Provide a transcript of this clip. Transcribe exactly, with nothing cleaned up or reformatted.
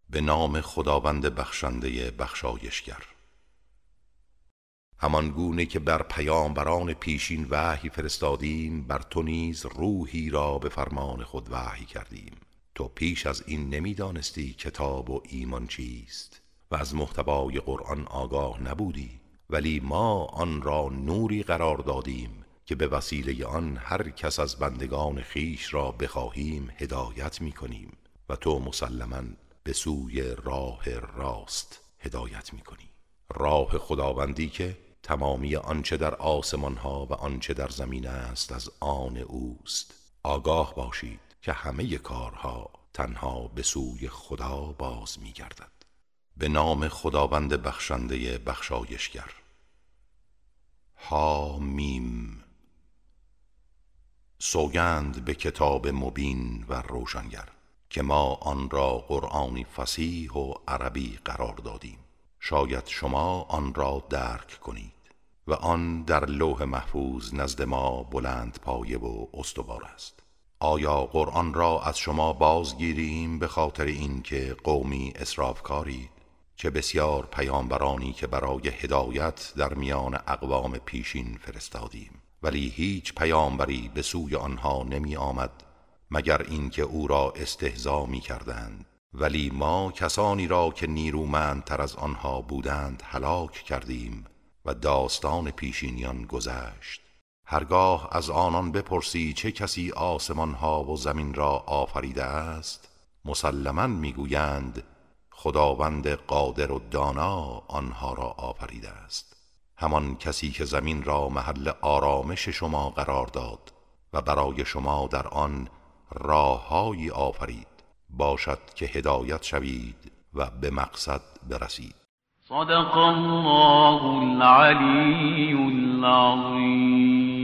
به نام خداوند بخشنده بخشایشگر. همان گونه که بر پیامبران پیشین وحی فرستادیم، بر تو نیز روحی را به فرمان خود وحی کردیم. تو پیش از این نمیدانستی کتاب و ایمان چیست و از محتوای قرآن آگاه نبودی، ولی ما آن را نوری قرار دادیم که به وسیله آن هر کس از بندگان خیش را بخواهیم هدایت می کنیم و تو مسلماً به سوی راه راست هدایت می کنی. راه خداوندی که تمامی آنچه در آسمان ها و آنچه در زمین است از آن اوست. آگاه باشید که همه کارها تنها به سوی خدا باز می گردد. به نام خداوند بخشنده بخشایشگر. ها میم. سوگند به کتاب مبین و روشنگر که ما آن را قرآنی فصیح و عربی قرار دادیم. شاید شما آن را درک کنید و آن در لوح محفوظ نزد ما بلند پایه و استوار است. آیا قرآن را از شما بازگیریم به خاطر اینکه قومی اسرافکارید که بسیار پیامبرانی که برای هدایت در میان اقوام پیشین فرستادیم، ولی هیچ پیامبری به سوی آنها نمی آمد مگر اینکه او را استهزا می کردند. ولی ما کسانی را که نیرومندتر از آنها بودند هلاک کردیم و داستان پیشینیان گذشت. هرگاه از آنان بپرسی چه کسی آسمان ها و زمین را آفریده است، مسلماً میگویند خداوند قادر و دانا آنها را آفریده است. همان کسی که زمین را محل آرامش شما قرار داد و برای شما در آن راههایی آفرید، باشد که هدایت شوید و به مقصد برسید. صدق الله العلی العظیم.